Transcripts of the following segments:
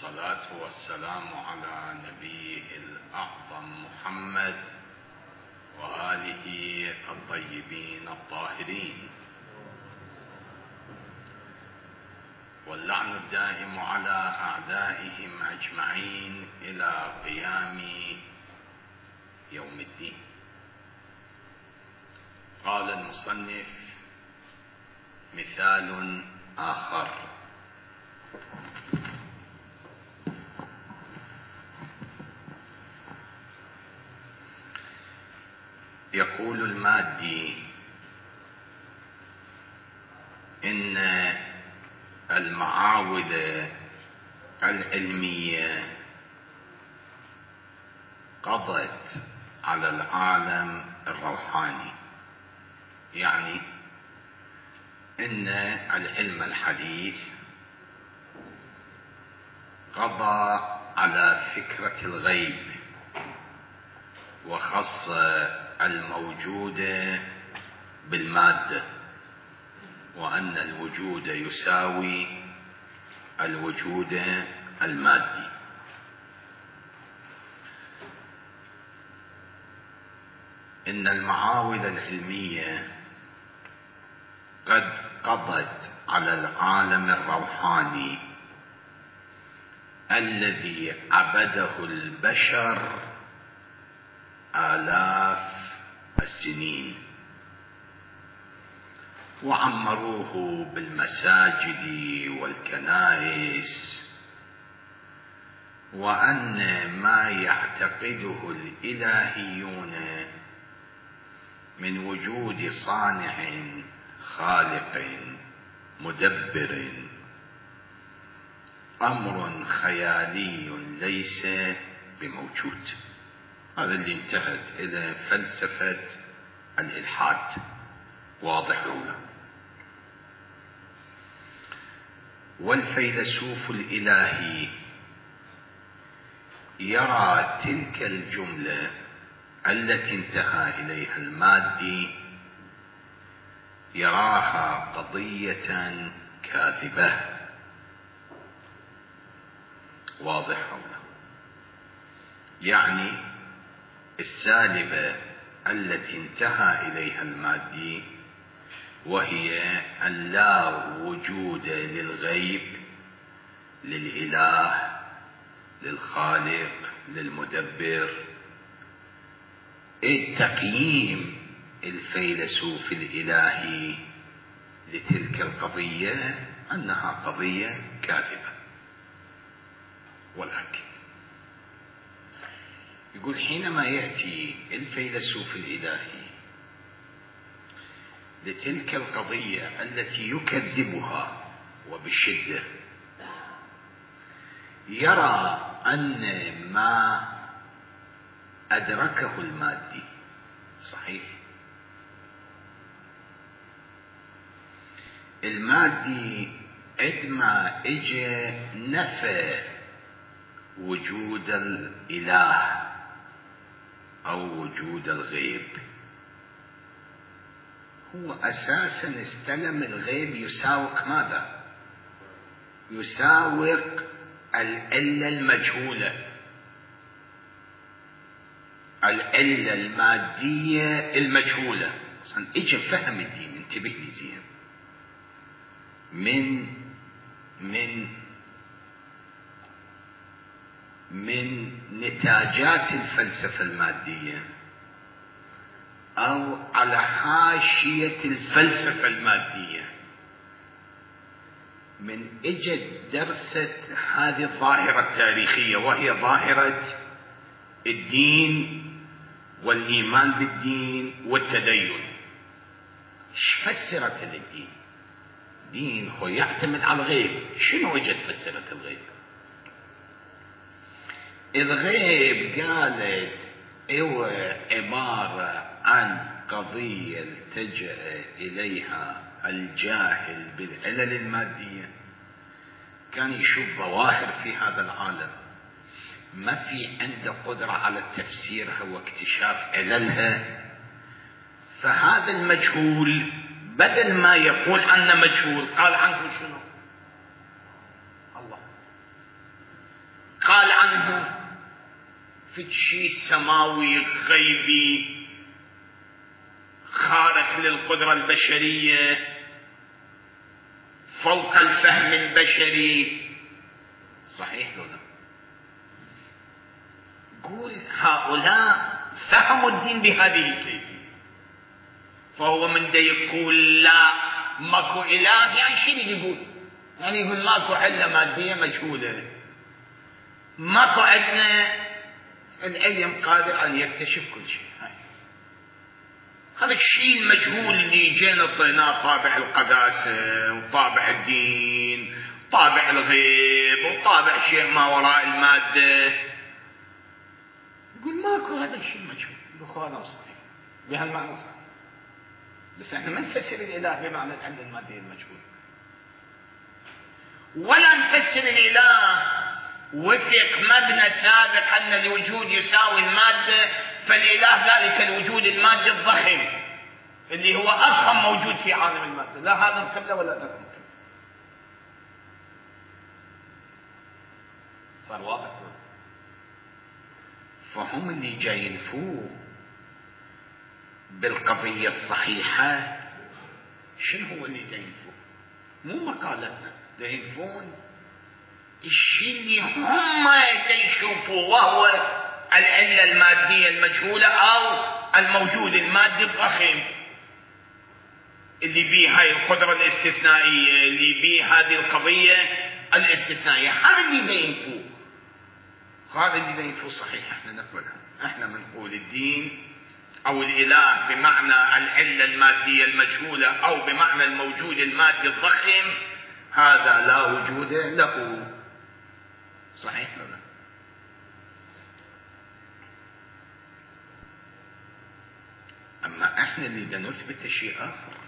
والصلاة والسلام على نبيه الأعظم محمد وآله الطيبين الطاهرين، واللعن الدائم على أعدائهم أجمعين إلى قيام يوم الدين. قال المصنف: مثال آخر: يقول المادي إن المعاود العلمية قضت على العالم الروحاني، يعني إن العلم الحديث قضى على فكرة الغيب وخص الموجود بالمادة، وأن الوجود يساوي الوجود المادي. إن المعاود العلمية قد قضت على العالم الروحاني الذي عبده البشر آلاف السنين، وعمروه بالمساجد والكنائس، وأن ما يعتقده الإلهيون من وجود صانع خالق مدبر أمر خيالي ليس بموجود. هذا اللي انتهت إلى فلسفة الإلحاد. واضح ولا؟ والفيلسوف الإلهي يرى تلك الجملة التي انتهى إليها المادي، يراها قضية كاذبة. واضح ولا؟ يعني السالبة التي انتهى إليها المادي، وهي أن لا وجود للغيب، للإله، للخالق، للمدبر. التقييم الفيلسوف الإلهي لتلك القضية أنها قضية كاذبة. ولكن يقول حينما يأتي الفيلسوف الإلهي لتلك القضية التي يكذبها وبشدة، يرى أن ما أدركه المادي صحيح. المادي عندما اجى نفى وجود الإله أو وجود الغيب، هو أساسا استلم الغيب يساوق ماذا؟ يساوق العلة المجهولة، العلة المادية المجهولة. أصلا إجا فهم الدين، انتبه لي زين، من نتاجات الفلسفة المادية، أو على حاشية الفلسفة المادية، من اجت درست هذه الظاهرة التاريخية، وهي ظاهرة الدين والإيمان بالدين والتدين. ايش فسرت الدين؟ دين هو يعتمد على الغيب. شنو اجت فسرت الغيب؟ الغيب قالت هو عبارة عن قضية التجأ إليها الجاهل بالعلل المادية، كان يشوف ظواهر في هذا العالم ما في عنده قدرة على تفسيرها واكتشاف عللها، فهذا المجهول بدل ما يقول عنه مجهول قال عنه شنو؟ الله. قال عنه في شيء سماوي غيبي خارق للقدرة البشرية فوق الفهم البشري. صحيح ولا؟ قول هؤلاء فهموا الدين بهذه الكيفية، فهو من دا يقول لا ماكو إله، يعني شنو يقول؟ يعني يقول ماكو علة مادية مجهولة، ماكو عندنا العلم قادر أن يكتشف كل شيء. هذا الشيء المجهول اللي جينا اعطيناه طابع القداسة وطابع الدين طابع الغيب وطابع شيء ما وراء المادة، يقول ماكو هذا الشيء مجهول. هذا صحيح بهالمعنى صحيح، بس احنا ما نفسر الإله بمعنى العلم المادي المجهول، ولا نفسر الإله وفق مبنى سابق أن الوجود يساوي المادة، فالإله ذلك الوجود المادي الضخم اللي هو أضخم موجود في عالم المادة. لا هذا مكمله ولا ذاك مكمله. صار واضح؟ فهم اللي جايين فوق بالقضية الصحيحة. شنو هو اللي جايين فوق؟ مو مقالتنا، جايين فوق الشيء اللي هم يشوفوا، وهو العلة المادية المجهولة أو الموجود المادي الضخم اللي بيه هاي القدرة الاستثنائية، اللي بيه هذه القضية الاستثنائية. هذا اللي بينفوه، هذا اللي بينفوه. صحيح احنا نقبلها، احنا بنقول الدين أو الإله بمعنى العلة المادية المجهولة أو بمعنى الموجود المادي الضخم، هذا لا وجود له. صحيح ولا؟ أما احنا اللي بدنا نثبت شيء آخر،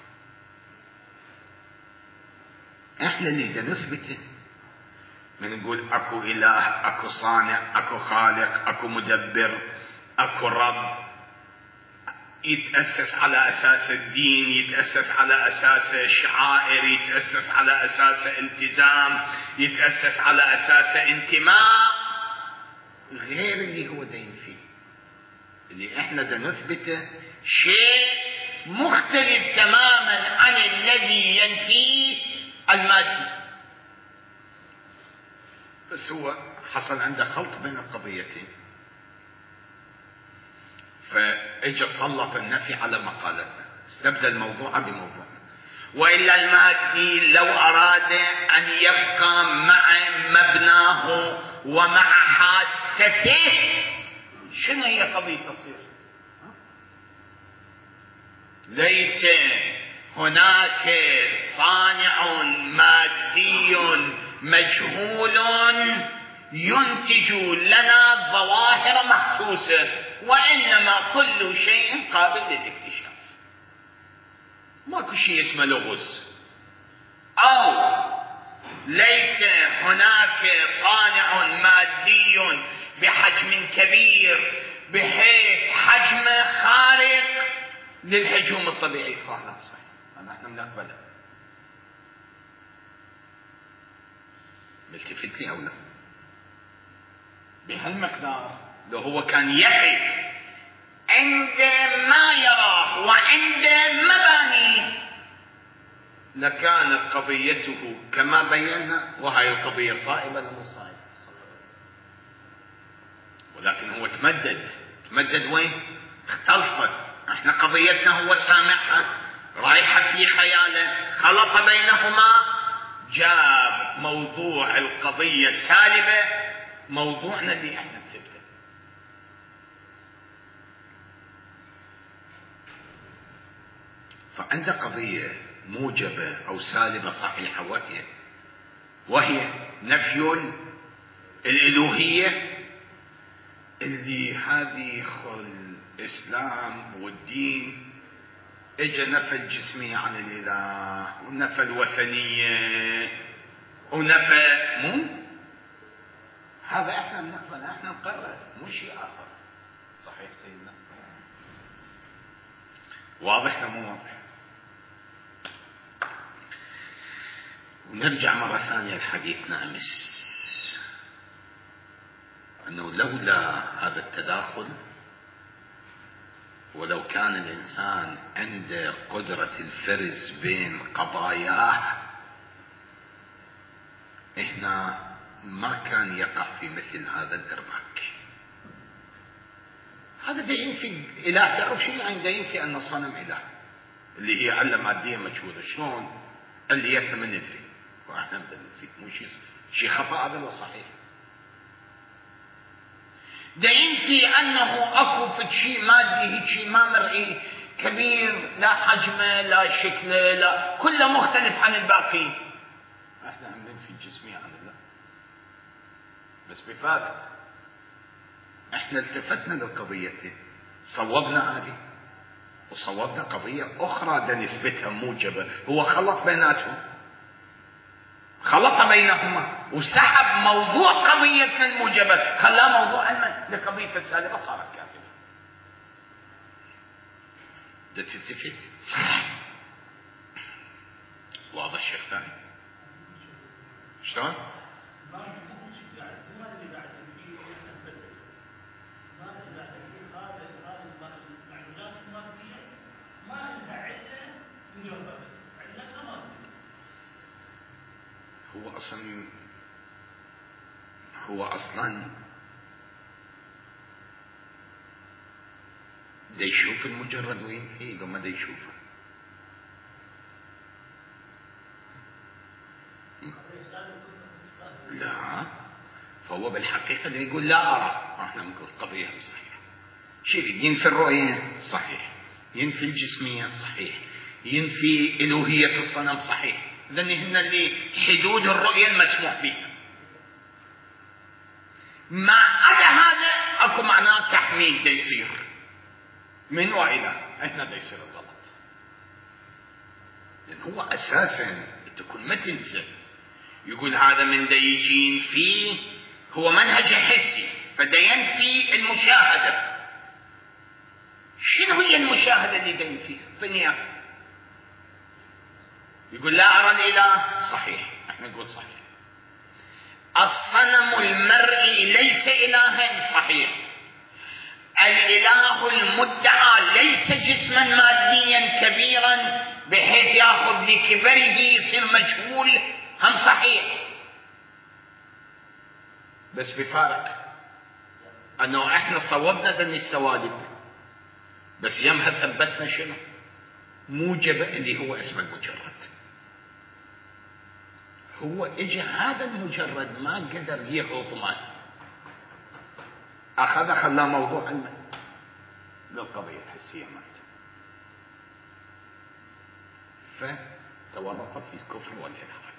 احنا اللي بدنا نثبته. بنقول اكو إله، اكو صانع، اكو خالق، اكو مدبر، اكو رب، يتأسس على أساس الدين، يتأسس على أساس الشعائر، يتأسس على أساس التزام، يتأسس على أساس انتماء، غير اللي هو دين فيه. اللي احنا دا نثبته شيء مختلف تماما عن الذي ينفيه المادي. بس هو حصل عنده خلط بين القضيتين، فاجى سلط النفي على مقالتنا، استبدل الموضوع بموضوعنا. وإلا المادي لو أراد أن يبقى مع مبناه ومع حاسته، شنو هي قضية تصير؟ ليس هناك صانع مادي مجهول ينتج لنا ظواهر محسوسة، وإنما كل شيء قابل للاكتشاف. ماكو شيء اسمه لغز. أو ليس هناك صانع مادي بحجم كبير بحيث حجمه خارق للحجوم الطبيعي. هذا صحيح، هذا احنا بنقبله. ملتفت لي أو لا؟ بهالمقدار لو هو كان يقف عند ما يراه وعند مبانيه لكانت قضيته كما بينا، وهي القضية صائبة لمو صائبة. ولكن هو تمدد وين؟ اختلطت. احنا قضيتنا هو سامعها رايحة في خياله، خلط بينهما، جاب موضوع القضية السالبة موضوعنا اللي احنا نثبته. فعند قضية موجبة أو سالبة صحيحة، وهي نفي الإلوهية، اللي هذه الإسلام والدين اجى نفى الجسمية عن الإله، ونفى الوثنية، ونفى مو هذا احنا بنقبل، احنا نقرر، مو شيء آخر. صحيح سيدنا؟ واضح مو واضح؟ ونرجع مرة ثانية لحديثنا أمس. أنه لولا هذا التداخل، ولو كان الإنسان عنده قدرة الفرز بين قضاياه، هنا ما كان يقع في مثل هذا الإرباك. هذا دا ينفي إله. تعرف شو يعني دا ينفي أن الصنم إله؟ اللي هي علة مادية مجهولة. شلون اللي ما ندري، واحنا ندري مو شيء خطأ هذا ولا صحيح؟ دا ينفي أنه أكو في شيء مادي، شيء ما مرئي كبير، لا حجمه لا شكله لا كله مختلف عن الباقي. احنا عم ننفي الجسمية عن الله، بس بفارق احنا التفتنا للقضيتين، صوبنا هذه وصوبنا قضية أخرى دا نثبتها موجبة. هو خلط بيناتهم، خلط بينهما وسحب موضوع قضيتنا الموجبة، خلاه موضوع علما لقضية السالبة، صارت كافرة. دا تلتفت. واضح شيخ ثاني شلون؟ هو أصلا دا يشوف المجرد وين هي لو ما دا يشوفه. لا، فهو بالحقيقة اللي يقول لا أرى، احنا نقول قضية صحيحة. شيء ينفي الرؤية صحيح، ينفي الجسمية صحيح، ينفي إلوهية الصنم صحيح، لأن هن اللي حدود الرؤية المسموح بها. مع هذا اكو معناه تحميل دا يصير من وإلى، احنا دا يصير الغلط. لأن هو أساسا تكون ما تنسى يقول هذا من دا يجين فيه هو منهج حسي، فدا ينفي المشاهدة. شنو هي المشاهدة اللي دا ينفيها؟ فنيا يقول لا أرى الإله صحيح، احنا نقول صحيح. الصنم المرئي ليس إلها صحيح. الإله المدعى ليس جسما ماديا كبيرا بحيث يأخذ لكبره يصير مجهول، هم صحيح. بس بفارق أنه احنا صوبنا ذني السوالب، بس يمها ثبتنا شنو؟ موجب اللي هو اسم المجرد. هو اجى هذا المجرد ما قدر يهضمه، خلاه موضوع علمه للقضية الحسية مالته، فتورط في الكفر والإلحاد.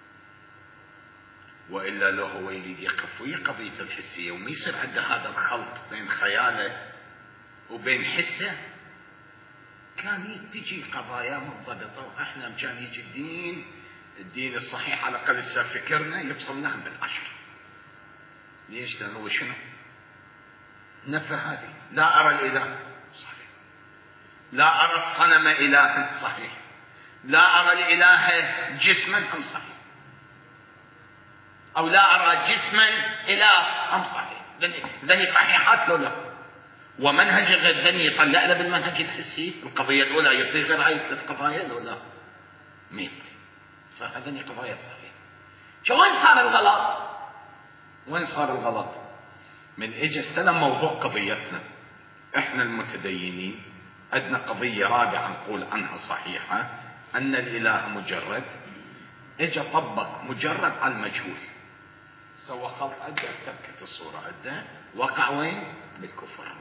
وإلا لو هو يريد يقف ويا قضية الحسية وما يصير عنده هذا الخلط بين خياله وبين حسه، كان تجي قضايا منضبطة، وإحنا كان يجي الدين الصحيح على الأقل لسه فكرنا يفصلناهم بالعشر. ليش؟ لأنه شنو؟ نفى هذه. لا أرى الإله صحيح، لا أرى الصنم إلها صحيح، لا أرى الإله جسما هم صحيح، أو لا أرى جسما إله هم صحيح. ذني صحيحات لو لا، ومنهج غير ذني يطلع له بالمنهج الحسي. القضية الأولى يعطي غير هاي القضايا لو لا ما يعطي، فهذني قضايا صحيح. شو وين صار الغلط؟ وين صار الغلط؟ من اجى استلم موضوع قضيتنا احنا المتدينين، عندنا قضية رابعة نقول عنها صحيحة، ان الاله مجرد. اجى طبق مجرد على المجهول، سوى خلط عده، تركت الصورة عده، وقع وين؟ بالكفر.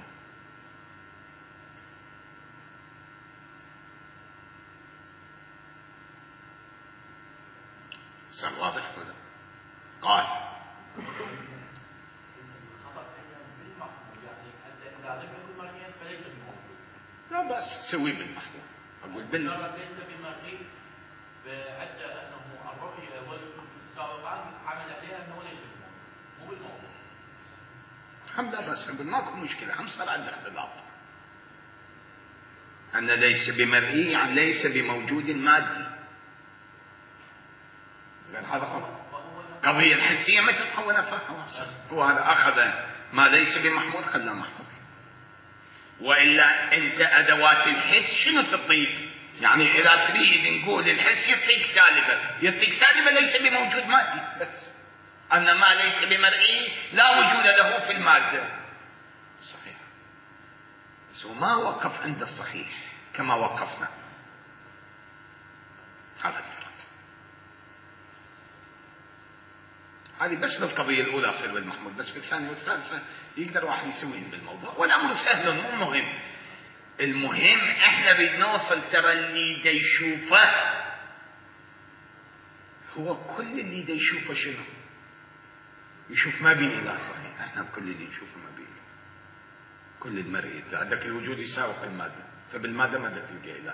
صار واضح هذا؟ قال لا بأس سوي بالمحظور. أقول ليس بمرئي، فحتى أنه الرؤية والسابقات عمل عليها أنه ليس مو بالموضوع. هم لا بأس، ماكو مشكلة، هم صار عندنا اختلاط. أن ليس بمرئي يعني ليس بموجود مادي، لأن هذا قضية الحسية ما تتحول أفهم. هو هذا أخذ ما ليس بمحمول خلاه محمول. وإلا أنت أدوات الحس شنو تعطيك؟ يعني إذا تريد نقول الحس يعطيك سالبة ليس بموجود مادي، بس أن ما ليس بمرئي لا وجود له في المادة. صحيح، بس ما وقف عند الصحيح كما وقفنا. هذا الفرق. هذه بس بالقضية الأولى أصير بالمحمول، بس بالثانية والثالثة يقدر واحد يسويهم بالموضوع، والأمر سهل مو مهم. المهم احنا بنوصل، ترى اللي دا يشوفه هو كل اللي دا يشوفه شنو؟ يشوف ما بين إله صحيح. احنا كل اللي نشوفه ما بين، كل المرئي عندك الوجود يساوق المادة، فبالمادة ما دا تلقى إله.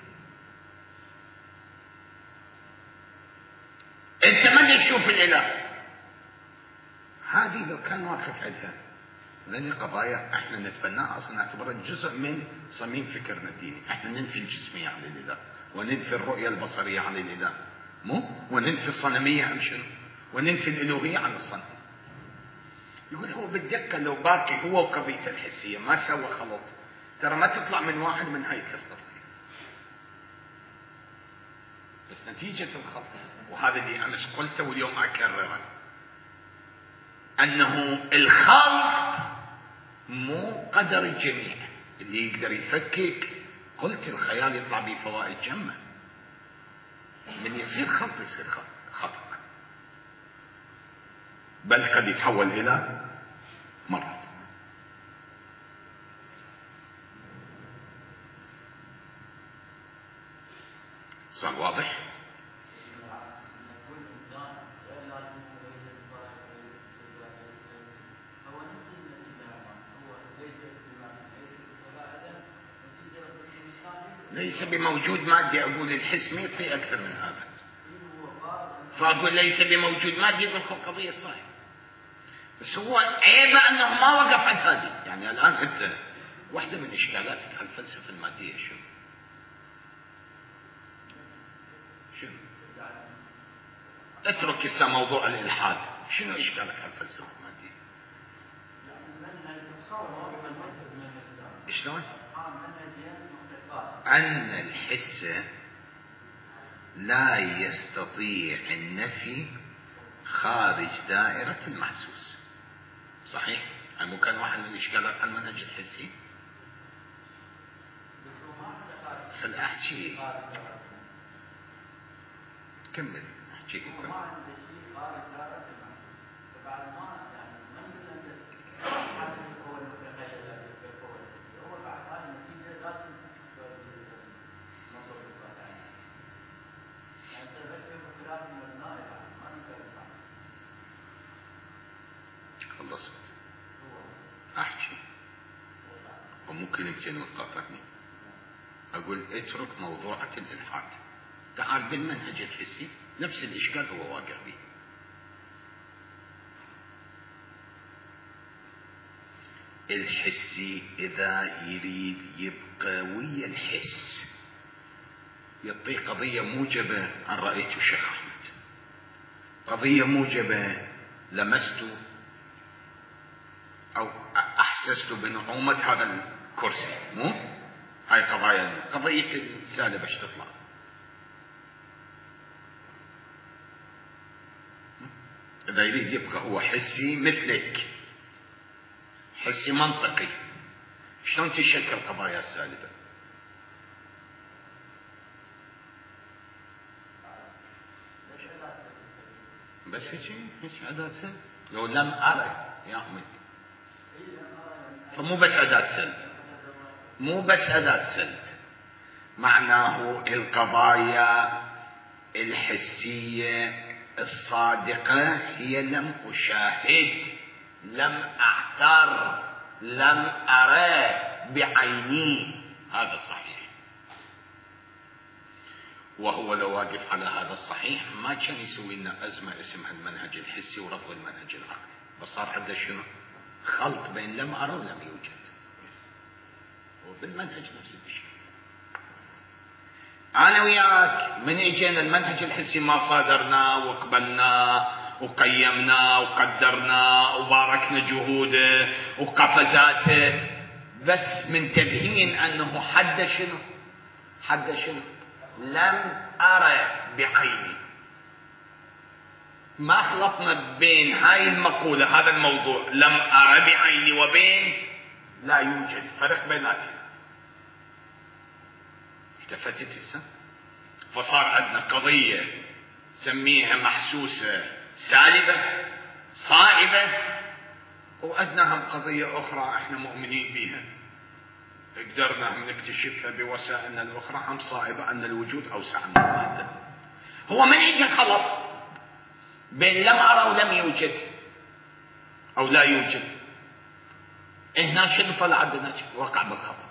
انت ما تشوف الإله. هذه لو كان واقف عندها لأن قضايا احنا نتبناها اصلا نعتبرها جزء من صميم فكرنا الديني. احنا ننفي الجسمية عن الإله، وننفي الرؤية البصرية عن الإله، وننفي الصنمية عن شنو، وننفي الألوهية عن الصنم. يقول هو بالدقة لو باقي هو وقضية الحسية ما سوى خلط، ترى ما تطلع من واحد من هاي القضية. بس نتيجة الخلط، وهذا اللي أمس قلته واليوم أكرره، أنه الخلط مو قدر الجميع. اللي يقدر يفكك قلت الخيال يطلع به فوائد جمة. من يصير خلط يصير خطأ، بل قد يتحول إلى مرض. صار واضح؟ ليس بموجود مادي. أقول الحس ما يعطي أكثر من هذا، فأقول ليس بموجود مادي يدخل قضية صحيح. بس هو عيب أنه ما وقف عند هذه. يعني الآن أنت واحدة من إشكالاتك على الفلسفة المادية شنو؟ اترك هسه موضوع الإلحاد. شنو إشكالك على الفلسفة المادية؟ شلون؟ أن الحس لا يستطيع النفي خارج دائرة المحسوس. صحيح؟ يعني مو كان واحد من الإشكالات على المنهج الحسي. فالأحكي كمل أحكي كمل. خلصت أحكي وممكن يمكن تقاطعني. أقول اترك موضوعة الإلحاد، تعال بالمنهج الحسي نفس الإشكال هو واقع به. الحسي إذا يريد يبقى ويا الحس يعطيه قضية موجبة عن رأيته الشيخ أحمد، قضية موجبة لمسته أو أحسست بنعومة هذا الكرسي، مو هاي قضية السالبة ايش تطلع؟ إذا يريد يبقى هو حسي مثلك، حسي منطقي، شلون تشكل قضايا السالبة؟ بس هيك أداة سلب. لو لم أرى يا أحمد، فمو بس أداة سلب، مو بس أداة سلب، معناه القضايا الحسية الصادقة هي لم أشاهد، لم أعتر، لم أرى بعيني. هذا صحيح. وهو لو واقف على هذا الصحيح ما كان يسوي لنا أزمة اسمها المنهج الحسي ورفض المنهج العقلي، بس صار عنده شنو؟ خلط بين لم أرى ولم يوجد. وبالمنهج نفس الشيء. أنا وياك من إجينا المنهج الحسي ما صادرناه وقبلناه وقيمناه وقدرناه وباركنا جهوده وقفزاته، بس منتبهين أنه حد شنو لم أرى بعيني. ما خلطنا بين هاي المقولة، هذا الموضوع لم أرى بعيني، وبين لا يوجد، فرق بيناتهم. التفتت هسه، فصار عندنا قضية سميها محسوسة سالبة صائبة، وعندنا هم قضية أخرى احنا مؤمنين بها، قدرنا هم نكتشفها بوسائلنا الأخرى هم صائبة، أن الوجود أوسع من المادة. هو من يجي خلط بين لم أرى ولم يوجد أو لا يوجد، هنا شنو طلع عندنا؟ وقع بالخطأ.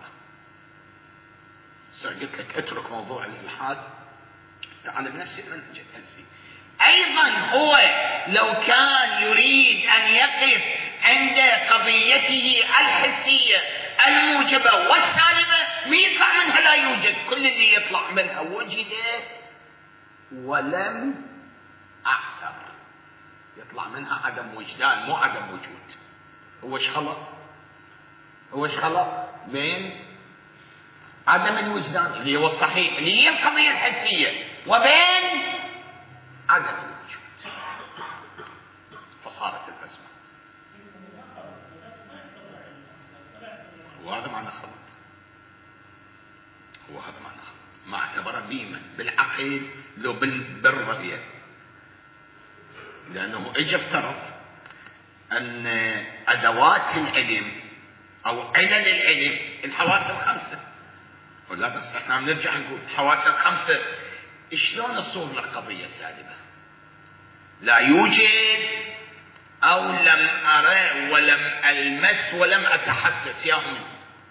قلت لك اترك موضوع الإلحاد، تعال بنفس المنهج الحسي. أيضا هو لو كان يريد أن يقف عند قضيته الحسية الموجبة والسالبة، ما يطلع منها لا يوجد، كل اللي يطلع منها وجد ولم أعثر، يطلع منها عدم وجدان مو عدم وجود. هو ايش خلط بين عدم الوجدان اللي هو الصحيح اللي هي القضية الحسية وبين عدم الوجود، فصارت الأزمة. وهذا معنى خلط، ما اعتبره بيمة بالعقل لو بالرؤية، لأنه اجى افترض أن أدوات العلم أو علل العلم الحواس الخمسة، ولا بس احنا عم نرجع نقول الحواس الخمسة شلون تصور لك قضية سالبة؟ لا يوجد أو لم أرى ولم ألمس ولم أتحسس، يا أمي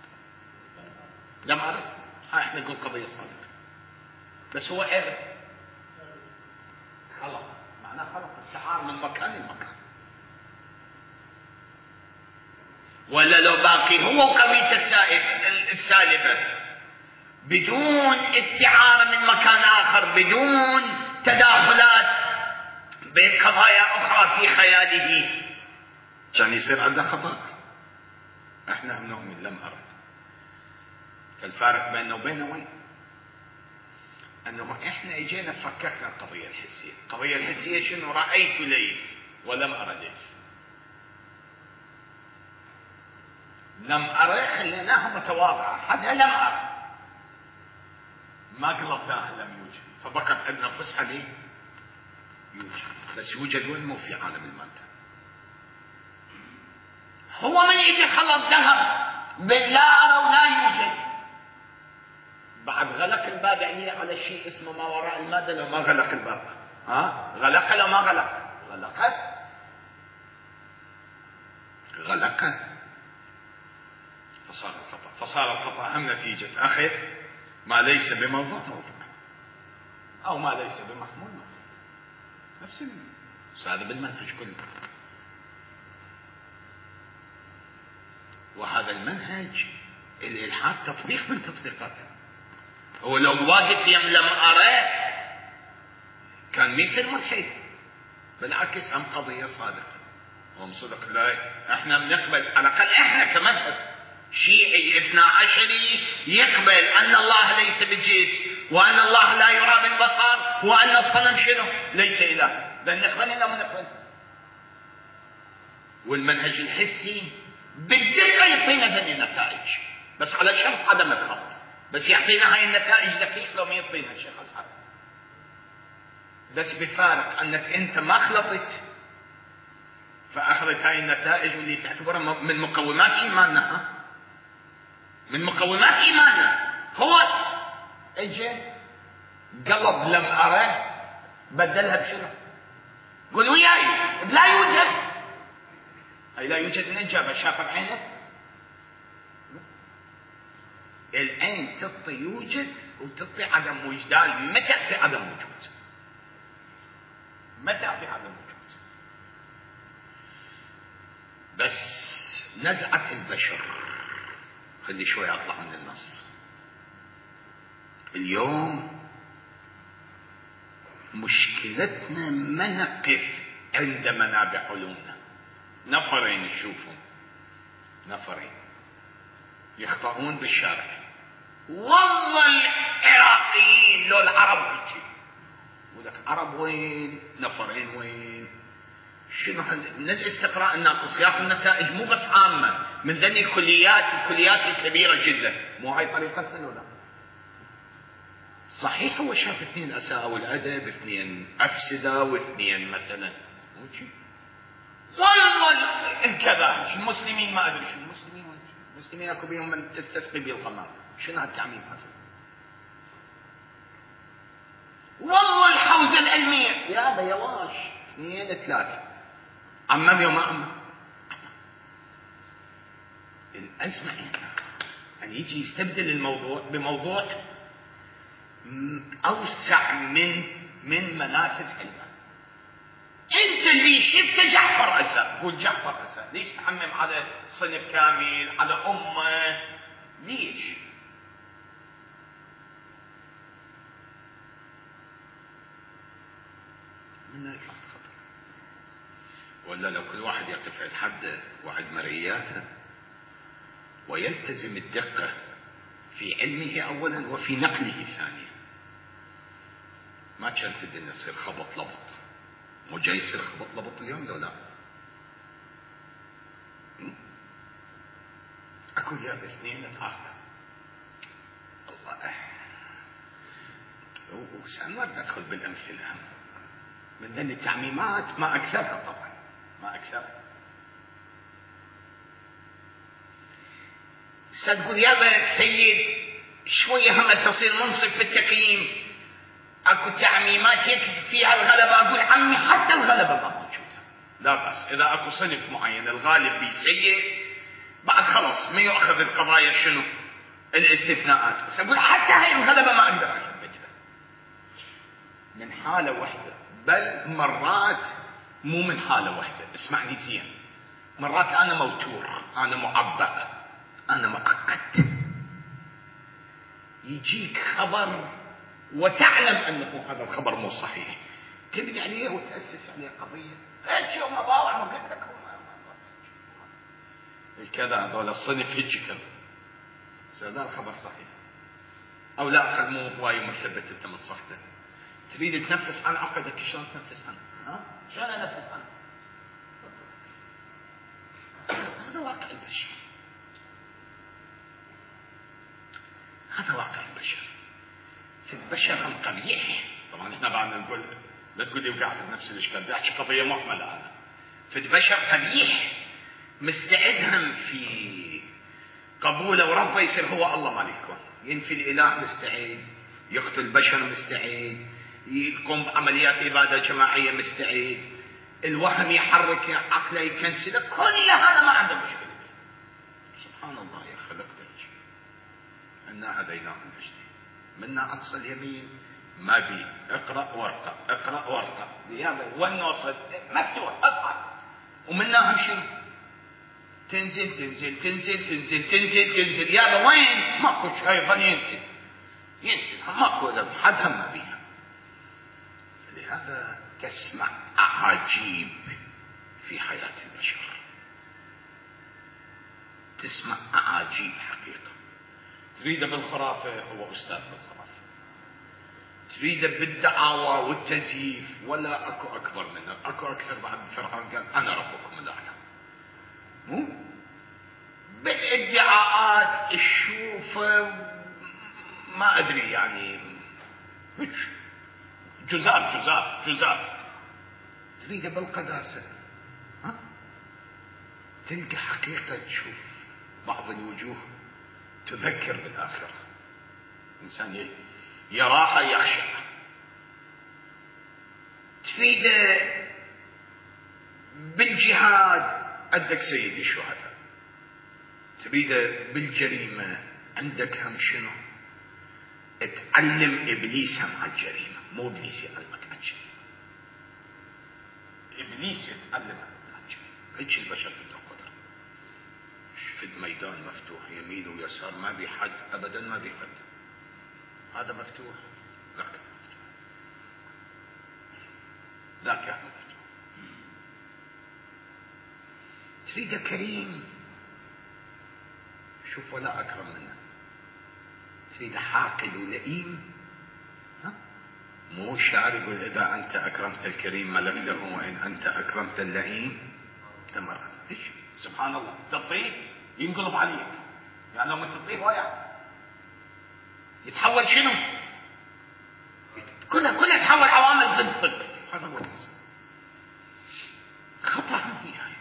لم أرى، هاي احنا نقول قضية صادقة، بس هو عرف خلق، معناه خلق الشعار من مكان لمكان. ولا لو باقي هو قضية السالبة بدون استعارة من مكان آخر، بدون تداخلات بين قضايا أخرى في خياله، كان يصير عنده خطأ. احنا نؤمن لم أرى. فالفارق بيننا وبينه وين؟ أنه إحنا إجينا فككنا القضية الحسية. القضية الحسية شنو؟ رأيت ليث ولم أرى ليث. لم أرى خليناها متواضعة، هذا لم أرى، ما قلبناها لم يوجد، فبقت عندنا فسحة ليه؟ يوجد، بس يوجد وين؟ مو في عالم المادة. هو من يجي خلط ذهب بين لا أرى ولا يوجد، بعد غلق الباب يعني على شيء اسمه ما وراء المادة. لو ما غلق الباب غلق، لو ما غلق فصار الخطأ هم نتيجة أخذ ما ليس بموضوع أو ما ليس بمحمول، نفس هذا بالمنهج كله. وهذا المنهج الإلحاد تطبيق من تطبيقاته. هو لو واقف لم أرى كان ما يصير ملحد، بالعكس هم قضية صادقة هم صدق. لا احنا بنقبل، على الأقل احنا كمذهب شيعي 12 يقبل أن الله ليس بالجسم، وأن الله لا يرى بالبصر، وأن الصنم شنو؟ ليس إله. بل نقبل إلا ما نقبل. والمنهج الحسي بالدقة يعطينا ذني النتائج، بس على شرط عدم الخلط. بس يعطينا هاي النتائج دقيق لو ما يعطينا الشيخ أسعد، بس بفارق أنك أنت ما خلطت فأخذت هاي النتائج واللي تعتبرها من مقومات إيماننا. من مقومات إيماننا هو اجى قلب لم أرى بدلها بشنو؟ قل وياي لا يوجد. أي لا يوجد من جابها؟ شاف بعينه؟ العين تعطي يوجد وتعطي عدم وجدان. متى في عدم وجود؟ متى في عدم وجود؟ بس نزعة البشر، خلي شوي أطلع من النص. اليوم مشكلتنا ما نقف عند منابع علومنا. نفرين نشوفهم، نفرين يخطئون بالشارع، والله العراقيين لو العرب هيك يقول لك عرب وين؟ نفرين وين؟ شنو من الاستقراء الناقص ياخذ النتائج مو بس عامه من ذني الكليات الكبيره جدا. مو هاي طريقتنا ولا؟ صحيح هو شاف 2 اساءة والادب، 2 افسده، و2 مثلا والله الكذا المسلمين ما ادري شو المسلمين اكو بيهم من تستسقي بالقمر. شنو هالتعميم هذا؟ والله الحوزه العلميه يا بيواش 2 3 عمم يوم عمم. الازمه ان يجي يستبدل الموضوع بموضوع اوسع من منافذ علمه. انت اللي شفت جعفر اسى، قول جعفر اسى، ليش تعمم على صنف كامل، على امه؟ ليش؟ من هيك خطر. ولا لو كل واحد يقف عند حده وعند مرئياته ويلتزم الدقه في علمه اولا وفي نقله ثانيا، ما كانت الدنيا تصير خبط لبط. مو جاي يصير خبط لبط اليوم لو لا؟ اكو يا باثنين 3 الله. وسأنا ما ندخل بالامثله من ذن التعميمات، ما اكثرها طبعا، ما اكثرها. تقول يابا سيد شويه هم تصير منصف بالتقييم، اكو تعميمات يكفي فيها الغلبه. اقول عمي حتى الغلبه ما موجوده، لا بأس اذا اكو صنف معين الغالب بسيء بعد خلص ما يؤخذ القضايا شنو الاستثناءات. بس اقول حتى هاي الغلبه ما اقدر اثبتها من حاله واحده، بل مرات مو من حاله واحده. اسمعني زين، مرات انا موتور، انا معبأ، انا مؤقت، يجيك خبر وتعلم انه هذا الخبر مو صحيح، تبني عليه وتاسس عليه قضيه. هيك يوم اضاوع وقلت لك الكذا هذول الصنف هيك هذا الخبر صحيح او لا اقل مو هواي مثبت انت من صحته. تريد تنفس عن عقدك، شلون تنفس عنه؟ ها؟ شلون انفس عنه؟ هذا واقع البشر، هذا واقع البشر. في البشر هم قبيح. طبعا احنا بعد نقول لا تقول لي وقعت بنفس الاشكال، بدي احكي قضيه محمله. انا في البشر قبيح مستعدهم في قبوله وربه يصير هو الله مالك الكون، ينفي الاله مستعد، يقتل البشر مستعد، يقوم بعمليات عباده جماعيه مستعد، الوهم يحرك عقله يكنسله، كل هذا ما عنده مشكله. سبحان الله يا خلقتك. انا هديناه النجدين، منا اقصى اليمين ما بي اقرا وارقى، اقرا وارقى، وين وصل؟ مفتوح اصعد. ومنها شنو؟ تنزل تنزل تنزل تنزل تنزل تنزل. يابا وين؟ ماكو شيء، يظل ينزل ينزل، ماكو حد هم ما بيها. لهذا تسمع اعاجيب في حياه البشر، تسمع اعاجيب حقيقه. تريد بالخرافه هو استاذ بالخرافه، تريد بالدعاوى والتزييف ولا اكو اكبر منه. اكو اكثر بعد. فرعون قال انا ربكم الاعلى. مو بالادعاءات الشوف ما ادري يعني جزاف جزاف جزاف. تريد بالقداسه، ها؟ تلقى حقيقه تشوف بعض الوجوه تذكر بالاخره. انسان يراها يخشى. تريد بالجهاد عندك سيد الشهداء، تريد بالجريمه عندك هم شنو؟ تعلم ابليس هم على الجريمه، مو ابليس يعلمك على الجريمه، ابليس يتعلم على الجريمه. هيك البشر عنده قدره. في الميدان مفتوح يمين ويسار، ما بي حد ابدا، ما بي حد. هذا مفتوح، ذاك مفتوح، ذاك مفتوح. تريده كريم، شوف ولا أكرم منه. تريده حاقد ولئيم، مو الشاعر يقول إذا أنت أكرمت الكريم ملكته وإن أنت أكرمت اللئيم تمرد. إيش سبحان الله، تعطيه ينقلب عليك، يعني لما تعطيه وياه يتحول شنو؟ كلها تحول عوامل ضدك. هذا هو الإنسان. خطأ نهائي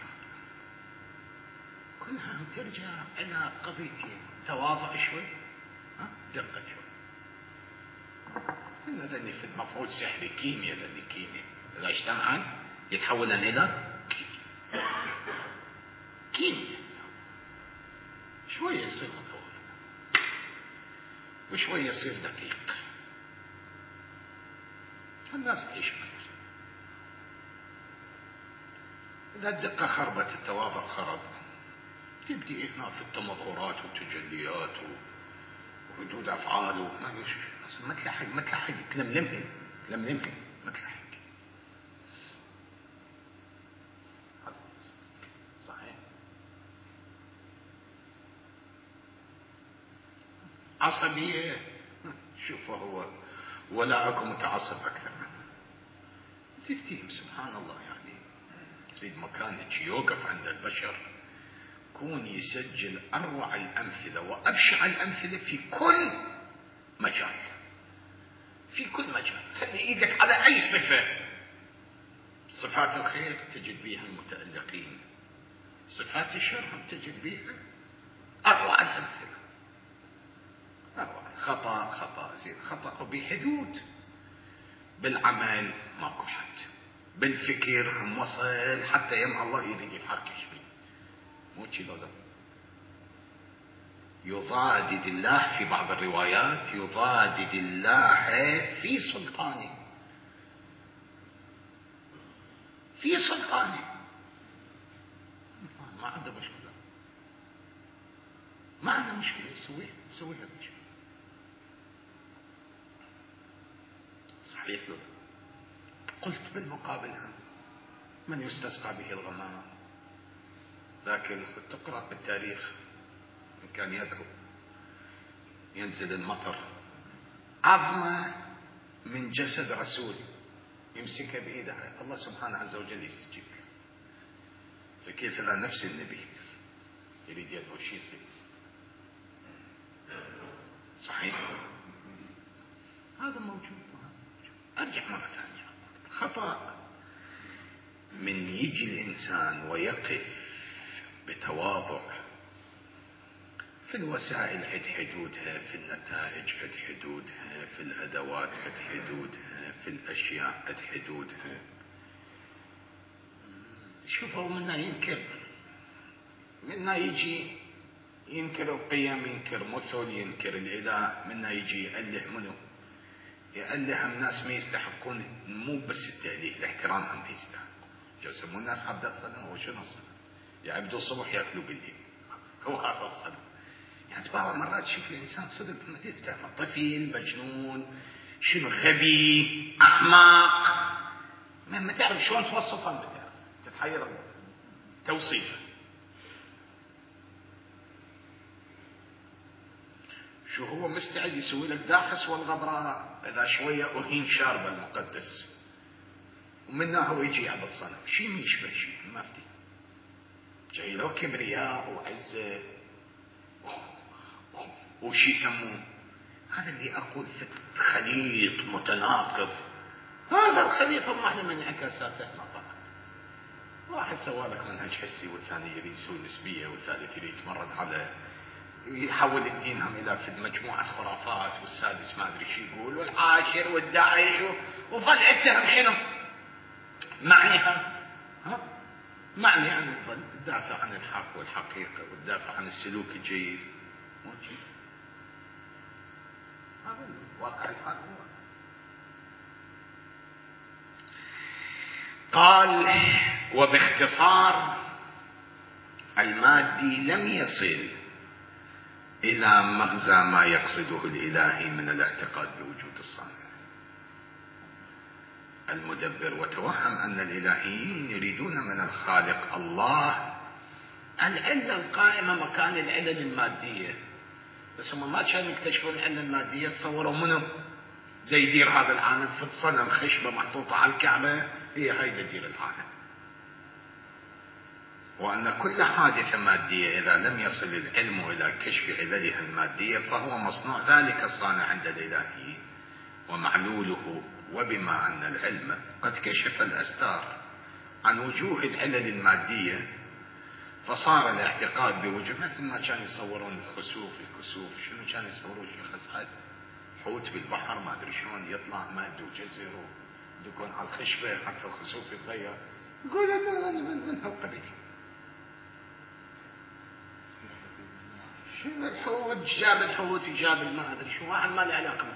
كلها ترجع إلى قضيتين: تواضع شوي، دقة شوي. هذا اللي في المفروض سحري، كيمياء. ذا كيمياء إذا اجتمعا يتحولن إلى كيمياء. شوية يصير متواضع وشوية يصير دقيق. الناس تعيش خير. إذا الدقة خربت التواضع خرب. تبدي هنا في التمظهرات والتجليات وردود أفعال ما تلحق تلملمهم ما تلحق. صحيح. عصبية، شوفوا هو ولاءكم متعصب أكثر منه. تفتهم سبحان الله. يعني تريد مكانك يوقف عند البشر، كون يسجل أروع الأمثلة وأبشع الأمثلة في كل مجال. في كل مجال. خلي إيدك على أي صفة. صفات الخير تجد بها المتألقين، صفات الشر تجد بها أروع الأمثلة. أروع. خطأ زين خطأ بحدود. بالعمل ماكو حد، بالفكر هم وصل حتى يم الله يريد يتحركش بيه. مو شي لولا يضادد الله في بعض الروايات، يضادد الله في سلطانه. في سلطانه ما عنده مشكلة، ما عنده مشكلة يسويها مشكلة. صحيح لولا. قلت بالمقابل من يستسقى به الغمام، لكن تقرأ بالتاريخ إن كان يدعو ينزل المطر، عظمة من جسد رسول يمسكها بإيده الله سبحانه عز وجل يستجيب. فكيف لا نفس النبي يريد يدعو شيء يصير؟ صحيح. هذا موجود. أرجع مرة ثانية. خطأ من يجي الإنسان ويقف بتواضع في الوسائل عد حدودها، في النتائج عد حدودها، في الأدوات عد حدودها، في الأشياء عد حدودها. شوفوا منا ينكر، منا يجي ينكر القيم، ينكر مثل، ينكر الإله. منا يجي يأله منه، يأله هم ناس ما يستحقون، مو بس التأليه، الاحترام هم ما يستحقون. يسمون الناس عبد الصلاة. وشنو الصلاة؟ يعبدوا الصبح يأكلوا بالليل. هو هذا الصلاة. يعني بعض مرات شوف الإنسان صدق ما تفهم، طفل مجنون، شنو غبي أحمق، ما تعرف شلون توصفه، تتحير توصيفه. شو هو مستعد يسوي لك داحس والغبراء إذا شوية أهين شارب المقدس، ومنه هو يجي يعبد صنم. شيء ما يشبه شيء، ما أفتي جاي له كبرياء وعزة وشي يسموه. هذا اللي أقول في خليط متناقض. هذا الخليط الله من انعكاساته ما طلعت. واحد سوى لك منهج حسي، والثاني يريد يسوي نسبية، والثالث يريد يتمرد على يحول الدين هم إلى في مجموعة خرافات، والسادس ما أدري شو يقول، والعاشر والداعش، وظل اتهم شنو معنيها. معني يعني الظل تدافع عن الحق والحقيقة، وتدافع عن السلوك الجيد. موجود. هذا الواقع الحال هو. قال: وباختصار المادي لم يصل إلى مغزى ما يقصده الإلهي من الاعتقاد بوجود الصانع المدبر، وتوهم أن الإلهيين يريدون من الخالق الله العلة القائمة مكان العلل المادية، بس هم ما كانوا يكتشفون العلة المادية، تصوروا منهم دا يدير هذا العالم في صنم خشبة محطوطة على الكعبة، هي هاي دا تدير العالم. وأن كل حادثة مادية إذا لم يصل العلم إلى كشف عللها المادية فهو مصنوع ذلك الصانع عند الإلهي ومعلوله. وبما أن العلم قد كشف الأستار عن وجوه العلل المادية فصار الاعتقاد بوجود، مثل ما كانوا يصورون الكسوف، شنو كانوا يصورون شيخ أسعد؟ حوت بالبحر ما أدري شلون يطلع ماد وجزر يكون على الخشبة حتى الخسوف يتغير، يقول أنا من هالقبيل. شنو الحوت جاب الحوت جاب ما أدري شو، واحد ما له علاقة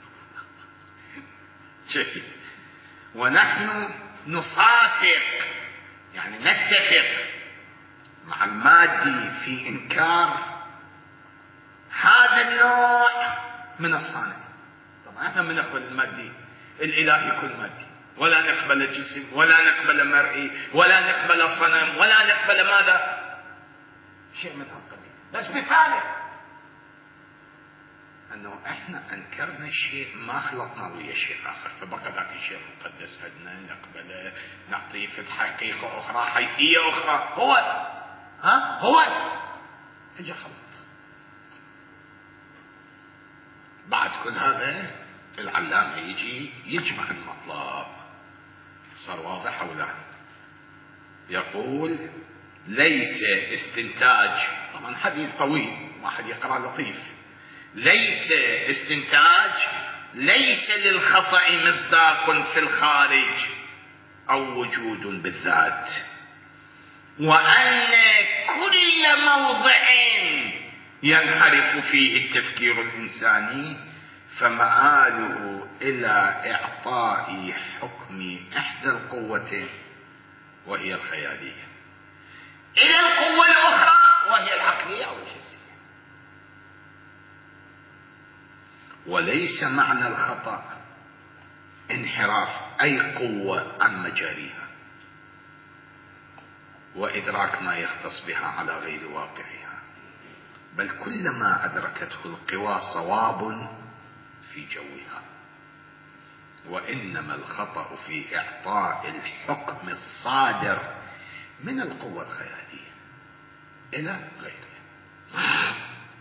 شيء. ونحن نصافق يعني نتفق مع المادي في إنكار هذا النوع من الصانع. طبعا احنا ما نقبل المادي الإلهي كل مادي، ولا نقبل الجسم، ولا نقبل مرئي، ولا نقبل صنم، ولا نقبل ماذا شيء من هالقبيل. بس بفارق أنه إحنا أنكرنا الشيء ما خلطنا ويا شيء آخر، فبقى ذاك الشيء مقدس عندنا نقبله، نعطيه في حقيقة أخرى حيثية أخرى. هو إجا خلط. بعد كل هذا العلامة يجي يجمع المطلب، صار واضح أو لا؟ يقول ليس استنتاج، طبعا حديث طويل واحد يقرأ لطيف، ليس استنتاج، ليس للخطأ مصداق في الخارج أو وجود بالذات، وأن كل موضع ينحرف فيه التفكير الإنساني فمآله إلى إعطاء حكم إحدى القوتين وهي الخيالية إلى القوة الأخرى وهي العقلية أو الحسية. وليس معنى الخطأ انحراف أي قوة عن مجاريها وإدراك ما يختص بها على غير واقعها، بل كلما أدركته القوى صواب في جوها، وإنما الخطأ في إعطاء الحكم الصادر من القوة الخيالية إلى غيرها.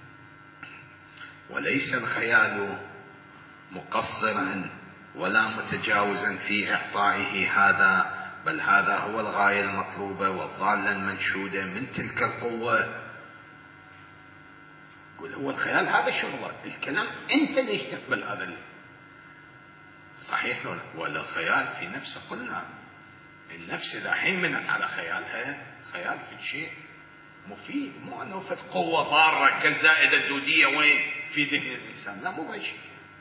وليس الخيال مقصرا ولا متجاوزا في إعطائه هذا، بل هذا هو الغاية المطلوبة والضالة المنشودة من تلك القوة. يقول هو الخيال هذا شغلك، الكلام أنت ليش تقبل هذا صحيح ولا الخيال في نفسه؟ قلنا النفس إذا حين منت على خيالها، خيال في شيء مفيد، مو أنه في قوة ضارة كالزائدة الدودية وين في ذهن الإنسان، لا مو بشيء.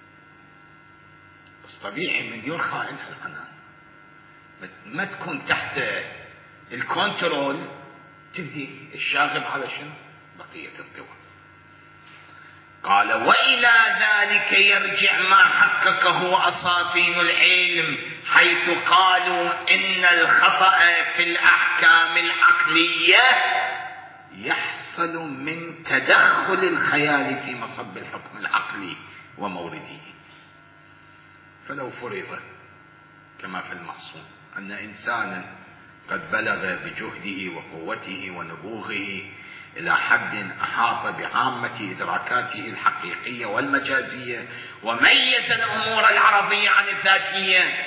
بس طبيعي من يرخى عنها الحنان ما تكون تحت الكنترول تنهي الشاغب على شنو بقية القوى. قال وإلى ذلك يرجع ما حققه أساطين العلم حيث قالوا إن الخطأ في الأحكام العقلية يحصل من تدخل الخيال في مصب الحكم العقلي ومورده. فلو فرض كما في المعصوم أن إنسانا قد بلغ بجهده وقوته ونبوغه إلى حد أحاط بعامة إدراكاته الحقيقية والمجازية وميز الأمور العرضية عن الذاتية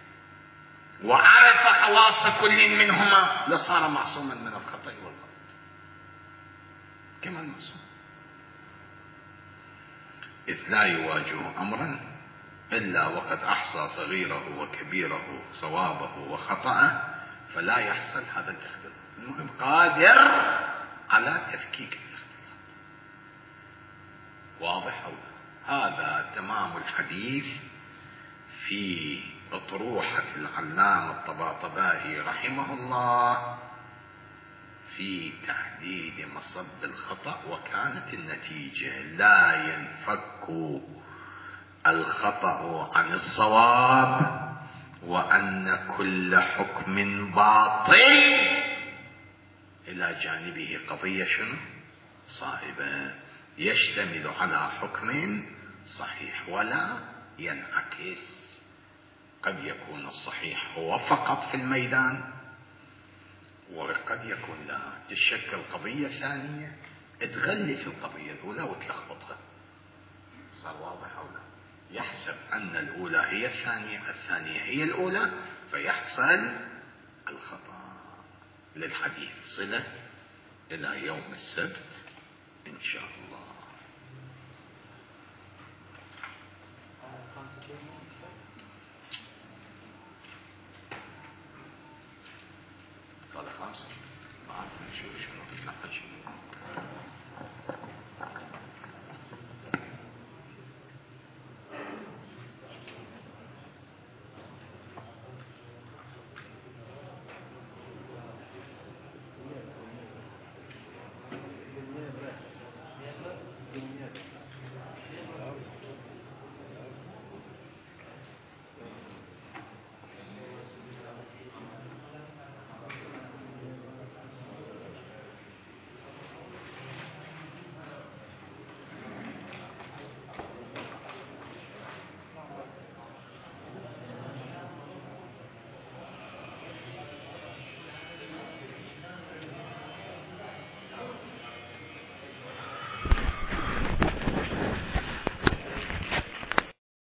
وعرف خواص كل منهما لصار معصوما من الخطأ والغلط كما المعصوم، إذ لا يواجه أمرا إلا وقد أحصى صغيره وكبيره صوابه وخطأه فلا يحصل هذا الاختلاف. المهم قادر على تفكيك الاختلاف. واضح أو لا؟ هذا تمام الحديث في أطروحة العلامة الطباطبائي رحمه الله في تحديد مصب الخطأ، وكانت النتيجة لا ينفك الخطأ عن الصواب، وأن كل حكم باطل إلى جانبه قضية شنو؟ صائبة، يشتمل على حكم صحيح ولا ينعكس. قد يكون الصحيح هو فقط في الميدان، وقد يكون لا، تشكل قضية ثانية تغلف القضية الأولى وتلخبطها. صار واضح أو لا؟ يحسب أن الأولى هي الثانية، الثانية هي الأولى، فيحصل الخطأ. للحديث صلة إلى يوم السبت إن شاء الله. قال خمسة، ما أعرف شنو تتناقش.